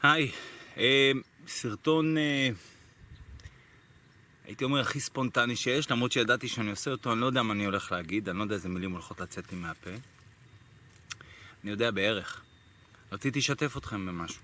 היי, סרטון, הייתי אומר הכי ספונטני שיש, למרות שידעתי שאני עושה אותו, אני לא יודע מה אני הולך להגיד, אני לא יודע איזה מילים הולכות לצאת לי מהפה. אני יודע בערך. רציתי לשתף אתכם במשהו.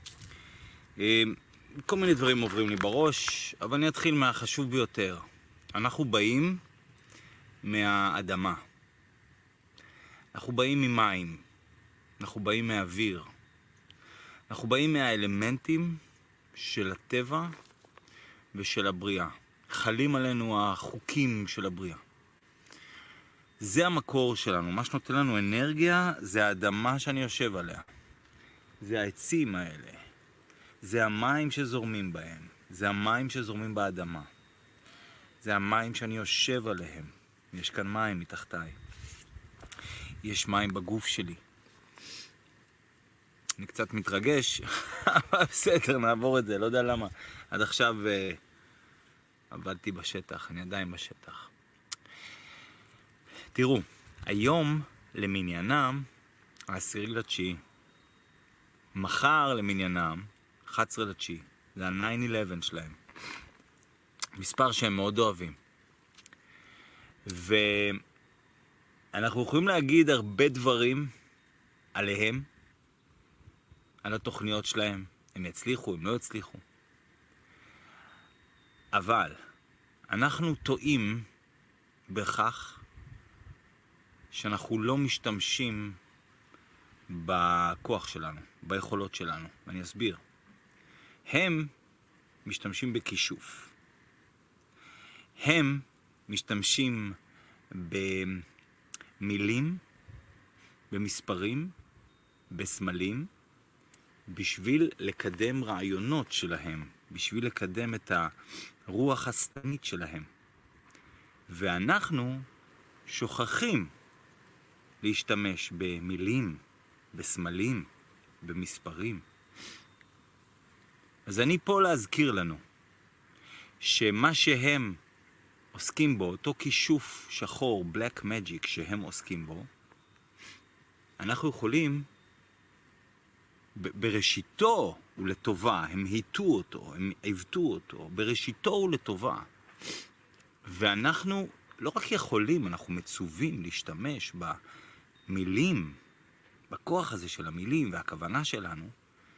כל מיני דברים עוברים לי בראש, אבל אני אתחיל מהחשוב ביותר. אנחנו באים מהאדמה. אנחנו באים ממים. אנחנו באים מהאוויר. אנחנו באים מהאלמנטים של הטבע ושל הבריאה. חלים עלינו החוקים של הבריאה. זה המקור שלנו. מה שנותן לנו אנרגיה זה האדמה שאני יושב עליה. זה העצים האלה. זה המים שזורמים בהם. זה המים שזורמים באדמה. זה המים שאני יושב עליהם. יש כאן מים מתחתיי. יש מים בגוף שלי. אני קצת מתרגש, אבל בסדר, נעבור את זה, לא יודע למה. עד עכשיו עבדתי בשטח, אני עדיין בשטח. תראו, היום למניינם, 10/9, מחר למניינם, 11/9, זה ה-9/11 שלהם. מספר שהם מאוד אוהבים. ואנחנו יכולים להגיד הרבה דברים עליהם, על התוכניות שלהם. הם יצליחו, הם לא יצליחו. אבל אנחנו טועים בכך שאנחנו לא משתמשים בכוח שלנו, ביכולות שלנו. ואני אסביר. הם משתמשים בכישוף. הם משתמשים במילים, במספרים, בסמלים, בשביל לקדם רעיונות שלהם, בשביל לקדם את הרוח השטנית שלהם. ואנחנו שוכחים להשתמש במילים, בסמלים, במספרים. אז אני פה להזכיר לנו שמה שהם עוסקים בו, אותו כישוף שחור, black magic שהם עוסקים בו, אנחנו יכולים בראשיתו ולטובה, הם היטו אותו, הם עיוותו אותו, בראשיתו ולטובה. ואנחנו לא רק יכולים, אנחנו מצווים להשתמש במילים, בכוח הזה של המילים והכוונה שלנו,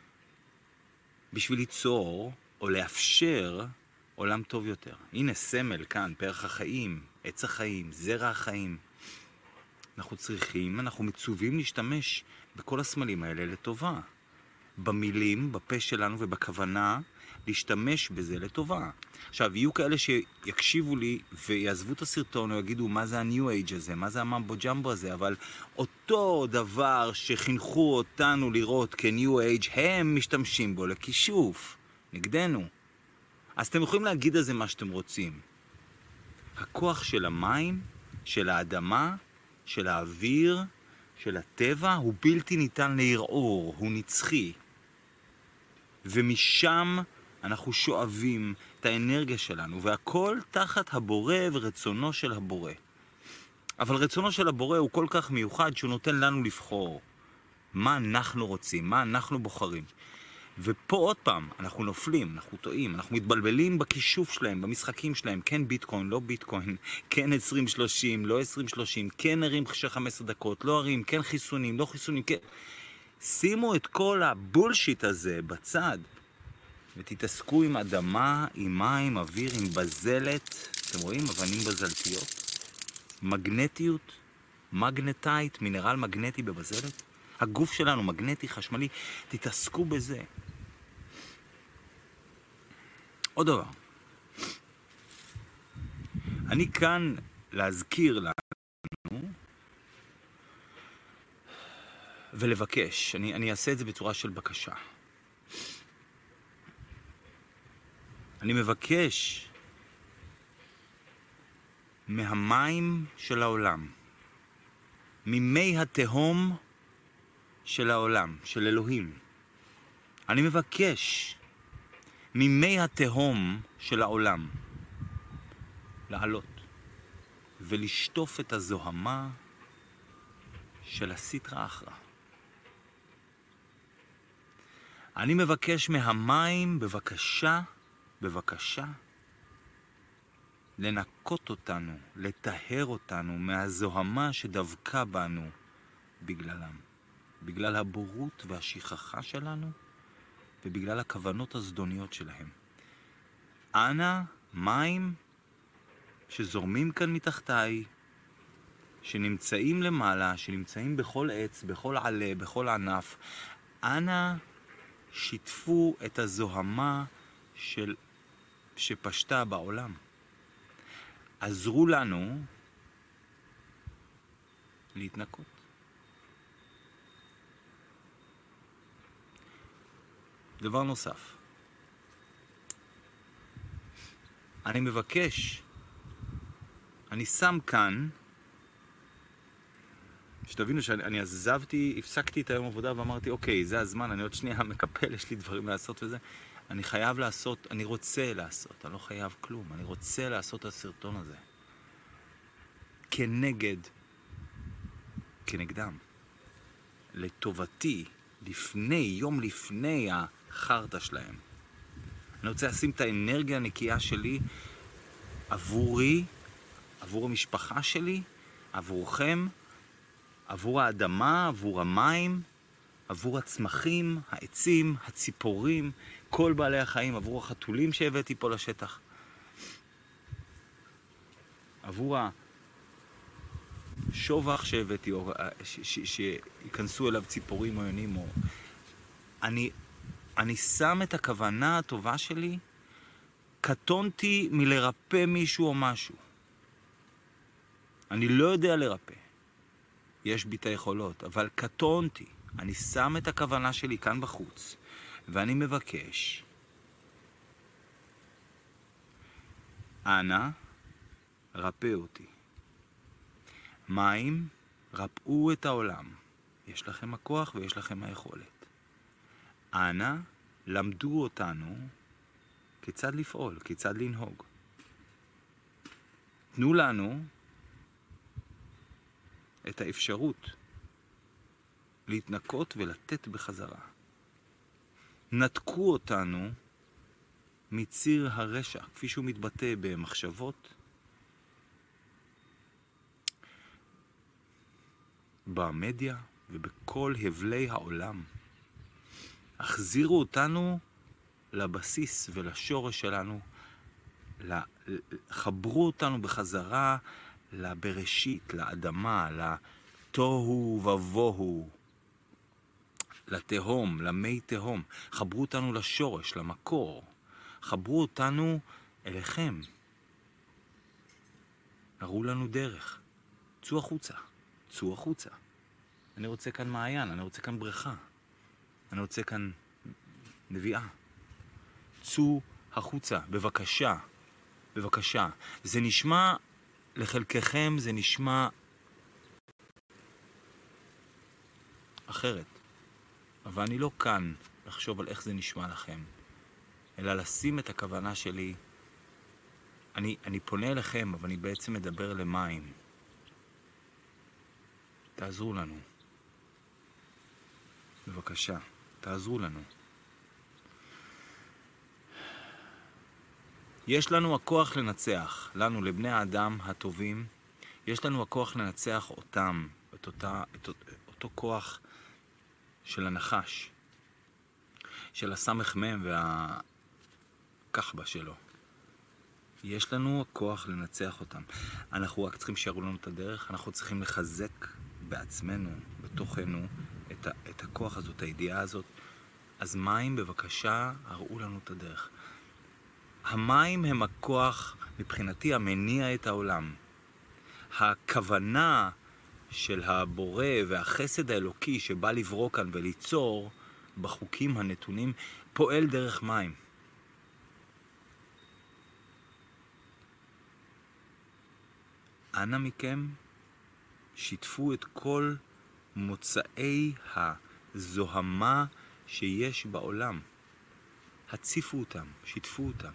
בשביל ליצור או לאפשר עולם טוב יותר. הנה סמל כאן, פרח החיים, עץ החיים, זרע החיים. אנחנו מצווים להשתמש בכל הסמלים האלה לטובה. במילים, בפה שלנו ובכוונה, להשתמש בזה לטובה. עכשיו, יהיו כאלה שיקשיבו לי ויעזבו את הסרטון או יגידו מה זה הניו אייג' הזה, מה זה הממבו ג'מבו הזה, אבל אותו דבר שחינכו אותנו לראות כניו אייג' הם משתמשים בו לכישוף, נגדנו. אז אתם יכולים להגיד על זה מה שאתם רוצים. הכוח של המים, של האדמה, של האוויר, של הטבע, הוא בלתי ניתן לערעור, הוא נצחי. ומשם אנחנו שואבים את האנרגיה שלנו, והכל תחת הבורא ורצונו של הבורא. אבל רצונו של הבורא הוא כל כך מיוחד שהוא נותן לנו לבחור מה אנחנו רוצים, מה אנחנו בוחרים. ופה עוד פעם, אנחנו נופלים, אנחנו טועים, אנחנו מתבלבלים בכישוף שלהם, במשחקים שלהם, כן ביטקוין, לא ביטקוין, כן 2030, לא 2030, כן ערים של 15 דקות, לא ערים, כן חיסונים, לא חיסונים, כן. שימו את כל הבולשיט הזה בצד, ותתעסקו עם אדמה, עם מים, אוויר, עם בזלת, אתם רואים? אבנים בזלתיות, מגנטיות, מגנטייט, מינרל מגנטי בבזלת. הגוף שלנו מגנטי, חשמלי, תתעסקו בזה. עוד דבר. אני כאן להזכיר לנו ולבקש. אני אעשה את זה בצורה של בקשה. אני מבקש מהמים של העולם, ממי התהום של העולם, של אלוהים. אני מבקש ממי התהום של העולם לעלות ולשטוף את הזוהמה של הסטרא אחרא. אני מבקש מהמים, בבקשה, לנקות אותנו, לטהר אותנו מהזוהמה שדבקה בנו בגללם. בגלל הבורות והשכחה שלנו ובגלל הכוונות הזדוניות שלהם. אנא, מים שזורמים כאן מתחתיי, שנמצאים למעלה, שנמצאים בכל עץ, בכל עלה, בכל ענף, אנא שיתפו את הזוהמה שפשטה בעולם. עזרו לנו להתנקות. דבר נוסף, אני מבקש, אני שם כאן, שתבינו שאני הפסקתי את היום עבודה ואמרתי, אוקיי, זה הזמן, אני עוד שנייה מקפל, יש לי דברים לעשות וזה. אני חייב לעשות, אני רוצה לעשות, אני לא חייב כלום, אני רוצה לעשות את הסרטון הזה. כנגדם. לטובתי, יום לפני החרטה שלהם. אני רוצה לשים את האנרגיה הנקייה שלי עבורי, עבור המשפחה שלי, עבורכם, עבור האדמה, עבור המים, עבור הצמחים, העצים, הציפורים, כל בעלי החיים, עבור החתולים שהבאתי פה לשטח. עבור השובח שהבאתי, או שיכנסו אליו ציפורים או יונים. אני שם את הכוונה הטובה שלי, קטונתי מלרפא מישהו או משהו. אני לא יודע לרפא. יש בי את היכולות, אבל קטונתי. אני שם את הכוונה שלי כאן בחוץ, ואני מבקש, אנא, רפא אותי. מים, רפאו את העולם. יש לכם הכוח ויש לכם היכולת. אנא, למדו אותנו כיצד לפעול, כיצד לנהוג. תנו לנו את האפשרות להתנקות ולתת בחזרה. נתקו אותנו מציר הרשע, כפי שהוא מתבטא במחשבות, במדיה ובכל הבלי העולם. החזירו אותנו לבסיס ולשורש שלנו, חברו אותנו בחזרה לבראשית, לאדמה, לתוהו ובוהו, לתהום, למי תהום. חברו אותנו לשורש, למקור. חברו אותנו אליכם. הראו לנו דרך. צאו החוצה. צאו החוצה. אני רוצה כאן מעיין, אני רוצה כאן בריכה. אני רוצה כאן נביאה. צאו החוצה, בבקשה. בבקשה. זה נשמע, לחלקכם זה נשמע אחרת. אבל אני לא כאן לחשוב על איך זה נשמע לכם, אלא לשים את הכוונה שלי. אני פונה אליכם, אבל אני בעצם מדבר למים. תעזרו לנו. בבקשה, תעזרו לנו. יש לנו הכוח לנצח, לנו, לבני האדם הטובים, יש לנו הכוח לנצח אותם, אותו כוח של הנחש, של הסמך מם והכחבה שלו. יש לנו הכוח לנצח אותם. אנחנו רק צריכים שיראו לנו את הדרך, אנחנו צריכים לחזק בעצמנו, בתוכנו, את הכוח הזאת, הידיעה הזאת. אז מים, בבקשה, הראו לנו את הדרך. המים הם הכוח, מבחינתי, המניע את העולם. הכוונה של הבורא והחסד האלוקי שבא לברוא כאן וליצור בחוקים הנתונים, פועל דרך מים. אנא מכם, שיתפו את כל מוצאי הזוהמה שיש בעולם. הציפו אותם, שיתפו אותם.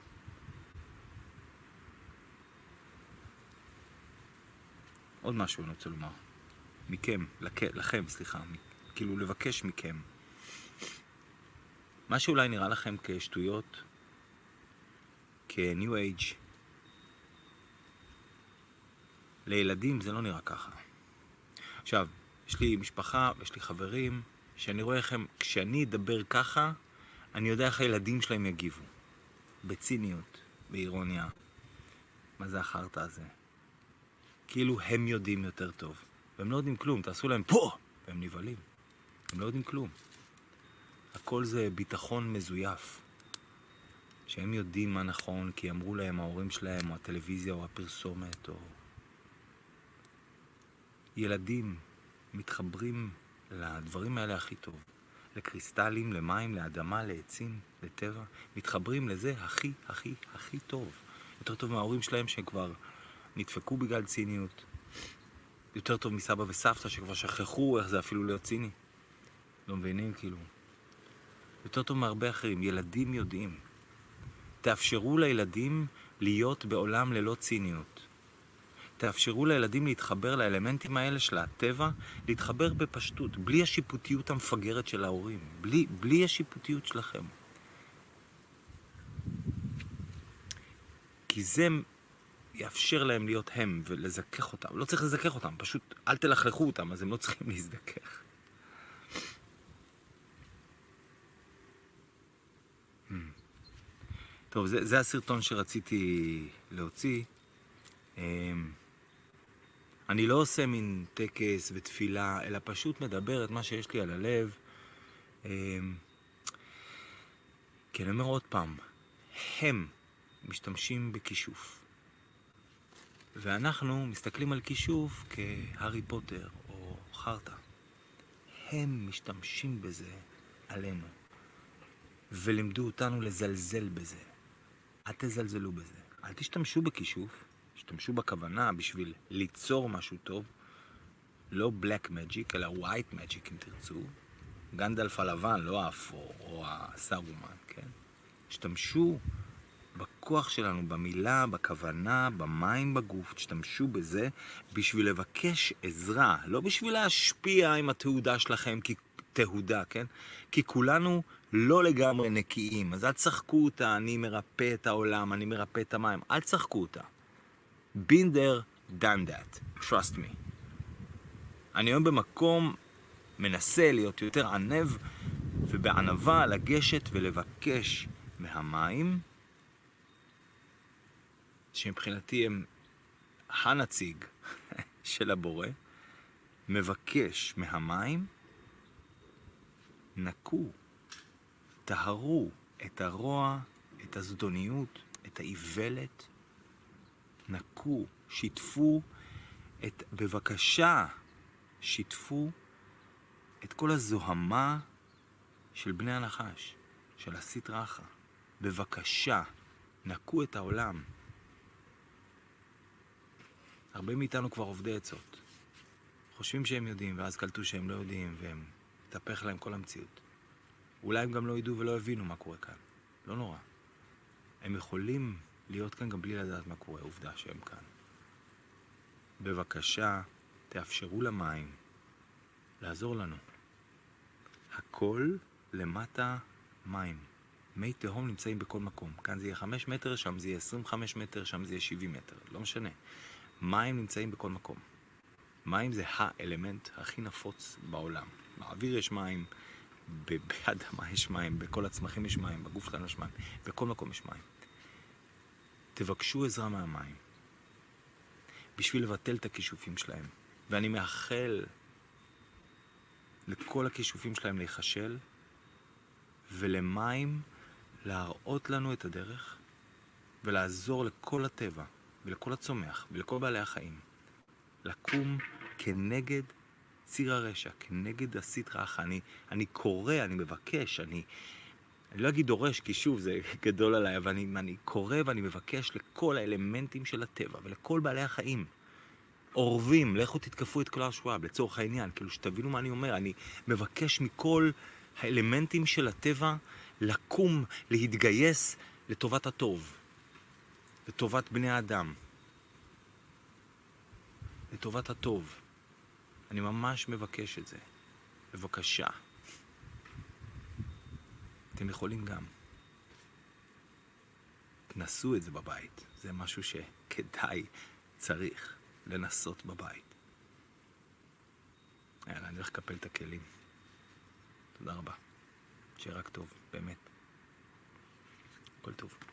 עוד משהו אני רוצה לומר. מכם, לכם, סליחה. כאילו לבקש מכם. מה שאולי נראה לכם כשטויות, כ-New Age, לילדים זה לא נראה ככה. עכשיו, יש לי משפחה ויש לי חברים שאני רואה לכם, כשאני אדבר ככה, אני יודע איך הילדים שלהם יגיבו. בציניות, באירוניה. מה זה החרטא הזה? כאילו הם יודעים יותר טוב. והם לא יודעים כלום, תעשו להם פה! והם נבהלים. הם לא יודעים כלום. הכל זה ביטחון מזויף. שהם יודעים מה נכון, כי אמרו להם ההורים שלהם, או הטלוויזיה, או הפרסומת, או... ילדים מתחברים לדברים האלה הכי טוב. לקריסטלים, למים, לאדמה, לעצים, לטבע. מתחברים לזה הכי, הכי, הכי טוב. יותר טוב מההורים שלהם שכבר נדפקו בגלל ציניות. יותר טוב מסבא וסבתא שכבר שכחו איך זה אפילו להיות ציני. לא מבינים כאילו. יותר טוב מהרבה אחרים. ילדים יודעים. תאפשרו לילדים להיות בעולם ללא ציניות. תאפשרו לילדים להתחבר לאלמנטים האלה של הטבע, להתחבר בפשטות, בלי השיפוטיות המפגרת של ההורים, בלי השיפוטיות שלכם. כי זה יאפשר להם להיות הם ולזכך אותם. לא צריך לזכך אותם, פשוט אל תלכלכו אותם, אז הם לא צריכים להזדכך. טוב, זה הסרטון שרציתי להוציא. אני לא עושה מין טקס ותפילה, אלא פשוט מדבר את מה שיש לי על הלב. כי אני אומר עוד פעם, הם משתמשים בכישוף. ואנחנו מסתכלים על כישוף כהארי פוטר או חרטה. הם משתמשים בזה עלינו. ולימדו אותנו לזלזל בזה. אל תזלזלו בזה. אל תשתמשו בכישוף. תשתמשו בכוונה בשביל ליצור משהו טוב. לא black magic, אלא white magic אם תרצו. גנדלף הלבן, לא האפור או הסרומן, כן? תשתמשו בכוח שלנו, במילה, בכוונה, במים בגוף. תשתמשו בזה בשביל לבקש עזרה. לא בשביל להשפיע עם התעודה שלכם כתהודה, כן? כי כולנו לא לגמרי נקיים. אז אל תשחקו אותה, אני מרפא את העולם, אני מרפא את המים. אל תשחקו אותה. Been there, done that. Trust me. אני היום במקום מנסה להיות יותר ענב, ובענבה לגשת ולבקש מהמים, שמבחינתי הם הנציג של הבורא, מבקש מהמים, נקו, תהרו את הרוע, את הזדוניות, את האיוולת, נקו, שיתפו בבקשה, שיתפו את כל הזוהמה של בני הנחש, של הסטרא אחרא. בבקשה, נקו את העולם. הרבה מאיתנו כבר עובדי עצות. חושבים שהם יודעים, ואז קלטו שהם לא יודעים, והם מתהפך להם כל המציאות. אולי הם גם לא ידעו ולא הבינו מה קורה כאן. לא נורא. הם יכולים להיות כאן גם בלי לדעת מה קורה, עובדה שהם כאן. בבקשה, תאפשרו למים לעזור לנו. הכל למטה מים. מי תהום נמצאים בכל מקום. כאן זה יהיה 5 מטר, שם זה יהיה 25 מטר, שם זה יהיה 70 מטר. לא משנה. מים נמצאים בכל מקום. מים זה האלמנט הכי נפוץ בעולם. באוויר יש מים, באדמה יש מים, בכל הצמחים יש מים, בגוף שלנו יש מים, בכל מקום יש מים. תבקשו עזרה מהמים בשביל לבטל את הכישופים שלהם. ואני מאחל לכל הכישופים שלהם להיחשל, ולמים להראות לנו את הדרך, ולעזור לכל הטבע, ולכל הצומח, ולכל בעלי החיים, לקום כנגד ציר הרשע, כנגד הסטרא אחרא. אני קורא, אני מבקש, אני לא אגיד דורש, כי שוב זה גדול עליי, אבל אני קורא ואני מבקש לכל האלמנטים של הטבע, ולכל בעלי החיים. עורבים, לכו תתקפו את קלאוס שוואב, לצורך העניין, כאילו שתבינו מה אני אומר. אני מבקש מכל האלמנטים של הטבע לקום, להתגייס לטובת הטוב, לטובת בני האדם, לטובת הטוב. אני ממש מבקש את זה. בבקשה. אתם יכולים גם. תנסו את זה בבית. זה משהו שכדאי, צריך לנסות בבית. יאללה, אני הולך לקפל את הכלים. תודה רבה. שיהיה רק טוב, באמת. הכל טוב.